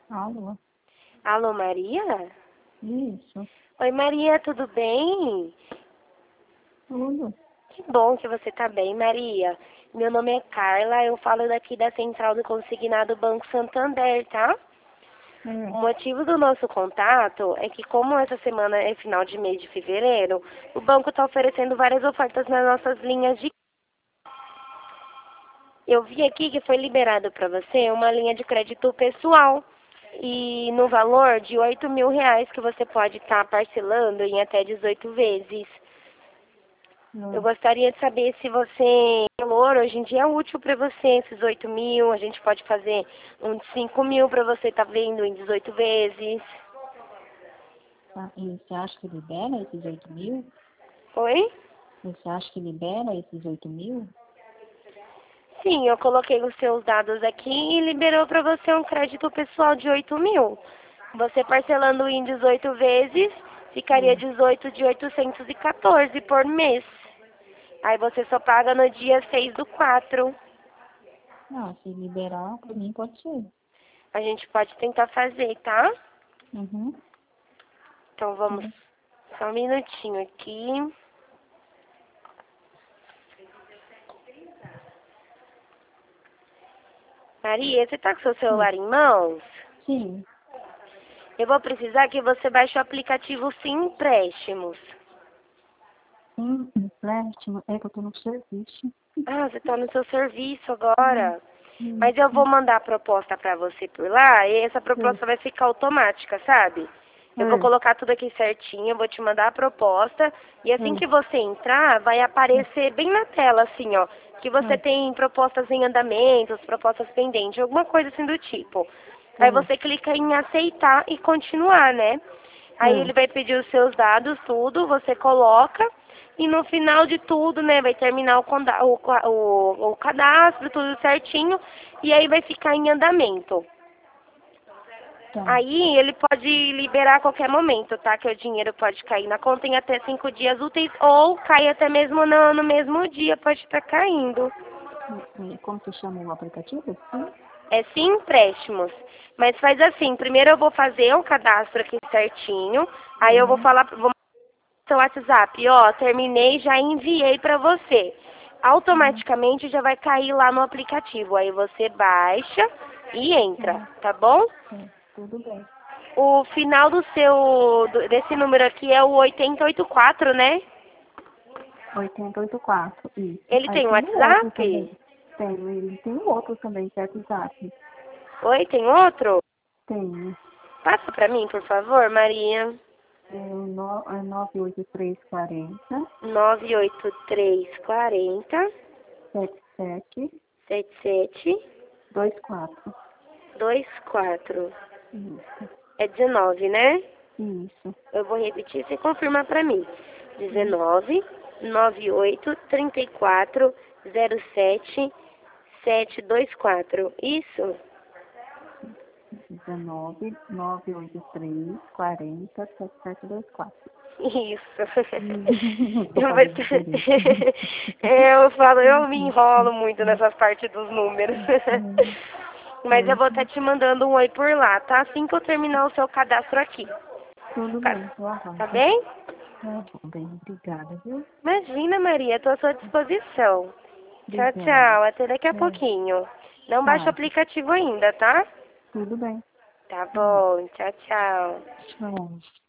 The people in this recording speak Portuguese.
Alô? Alô, Maria? Isso, Oi, Maria, tudo bem? tudo. Que bom que você tá bem, Maria. Meu nome é Carla, eu falo daqui da Central do Consignado Banco Santander, tá? É. O motivo do nosso contato é que, como essa semana é final de mês de fevereiro, o banco está oferecendo várias ofertas nas nossas linhas de... Eu vi aqui que foi liberado para você uma linha de crédito pessoal e no valor de R$ 8.000 que você pode estar parcelando em até 18 vezes. Eu gostaria de saber se você, valor, hoje em dia é útil para você, esses 8.000, a gente pode fazer um de 5.000 para você estar vendo em 18 vezes. Tá. E você acha que libera esses 8.000? Oi? Você acha que libera esses 8.000? Sim, eu coloquei os seus dados aqui e liberou para você um crédito pessoal de 8.000. Você parcelando em 18 vezes, ficaria 18 de 814 por mês. Aí você só paga no dia 6/4. Não, se liberar, pra mim pode ser. A gente pode tentar fazer, tá? Uhum. Então vamos, Tudo. só um minutinho aqui. Maria, você tá com seu Sim. celular em mãos? Sim. Eu vou precisar que você baixe o aplicativo Sim Empréstimos. Sim, empréstimo. É que eu tô no serviço. Ah, você tá no seu serviço Hum, agora. Mas eu vou Isso. mandar a proposta pra você por lá e essa É. proposta vai ficar automática, sabe? Eu vou É. colocar tudo aqui certinho, eu vou te mandar a proposta e assim que É. você entrar, vai aparecer bem na tela, assim, ó, que você É. tem propostas em andamentos, propostas pendentes, alguma coisa assim do tipo. Aí É. você clica em aceitar e continuar, né? Aí É. ele vai pedir os seus dados, tudo, você coloca e no final de tudo, né, vai terminar o cadastro, tudo certinho, e aí vai ficar em andamento. Tá. Aí ele pode liberar a qualquer momento, tá? Que o dinheiro pode cair na conta em até 5 dias úteis ou cai até mesmo no mesmo dia, pode estar caindo. Como que chama o aplicativo? Sim. É sim empréstimos. Mas faz assim, primeiro eu vou fazer o cadastro aqui certinho, aí eu vou Uhum. falar, vou seu WhatsApp, ó, terminei, já enviei para você. Uhum. Automaticamente já vai cair lá no aplicativo. Aí você baixa e entra, Uhum. tá bom? É. Tudo bem. O final desse número aqui é o 8084, né? 884, isso. Ele Aí tem um tem o outro também. WhatsApp? Tem o outro também, certo, Zap? Oi, tem outro? Tem. Passa para mim, por favor, Maria. É o 98340 98340 7724. 7724. Isso. É 19, né? Isso. Eu vou repetir, você confirma para mim. 19 98 34 07 724. Isso? 19 983 40 7724. Isso. Tô fazendo diferente. Eu falo, eu me enrolo muito nessas partes dos números. Mas eu vou estar te mandando um oi por lá, tá? Assim que eu terminar o seu cadastro aqui. Tudo bem, eu Tá arranjo. bem? Tá bom, bem, obrigada, viu? Imagina, Maria, estou à sua disposição. Tchau, Obrigada. tchau. Até daqui a É, pouquinho. Não baixa o tá, aplicativo ainda, tá? tudo bem. Tá Tá bom. bom. Tchau, tchau. Tchau.